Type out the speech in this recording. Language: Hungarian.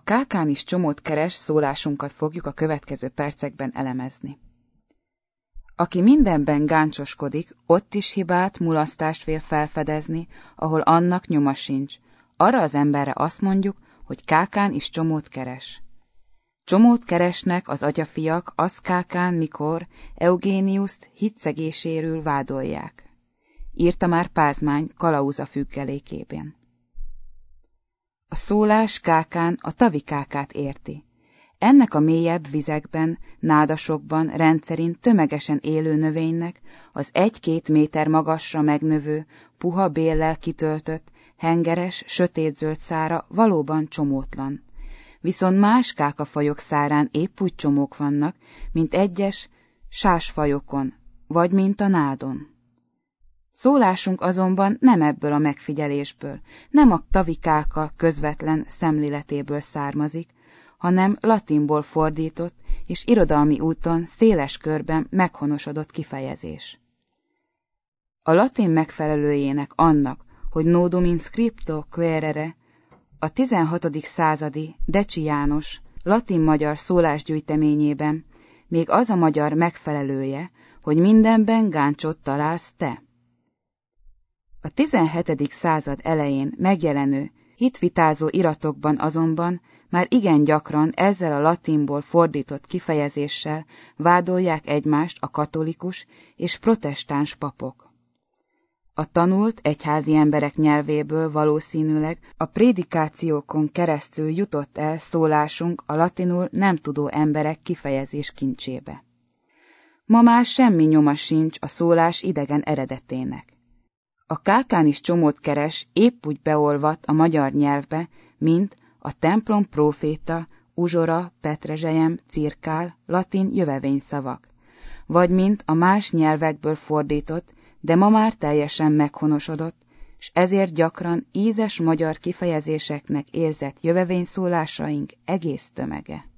kákán is csomót keres szólásunkat fogjuk a következő percekben elemezni. Aki mindenben gáncsoskodik, ott is hibát, mulasztást vél felfedezni, ahol annak nyoma sincs. Arra az emberre azt mondjuk, hogy kákán is csomót keres. Csomót keresnek az atyafiak, az kákán, mikor Eugéniuszt hitszegéséről vádolják. Írta már Pázmány Kalauza függelékében. A szólás kákán a tavikákát érti. Ennek a mélyebb vizekben, nádasokban rendszerint tömegesen élő növénynek az 1-2 méter magasra megnövő, puha béllel kitöltött, hengeres, sötétzöld szára valóban csomótlan. Viszont más kákafajok szárán épp úgy csomók vannak, mint egyes sásfajokon, vagy mint a nádon. Szólásunk azonban nem ebből a megfigyelésből, nem a tavikáka közvetlen szemléletéből származik, hanem latinból fordított és irodalmi úton széles körben meghonosodott kifejezés. A latin megfelelőjének annak, hogy nodum in scripto quaerere, a 16. századi Decsi János latin-magyar szólásgyűjteményében még az a magyar megfelelője, hogy mindenben gáncsot találsz te. A 17. század elején megjelenő, hitvitázó iratokban azonban már igen gyakran ezzel a latinból fordított kifejezéssel vádolják egymást a katolikus és protestáns papok. A tanult egyházi emberek nyelvéből valószínűleg a prédikációkon keresztül jutott el szólásunk a latinul nem tudó emberek kifejezés kincsébe. Ma már semmi nyoma sincs a szólás idegen eredetének. A kákán is csomót keres épp úgy beolvadt a magyar nyelvbe, mint a templom próféta, uzsora, petrezselyem, cirkál, latin jövevényszavak, vagy mint a más nyelvekből fordított, de ma már teljesen meghonosodott, s ezért gyakran ízes magyar kifejezéseknek érzett jövevényszólásaink egész tömege.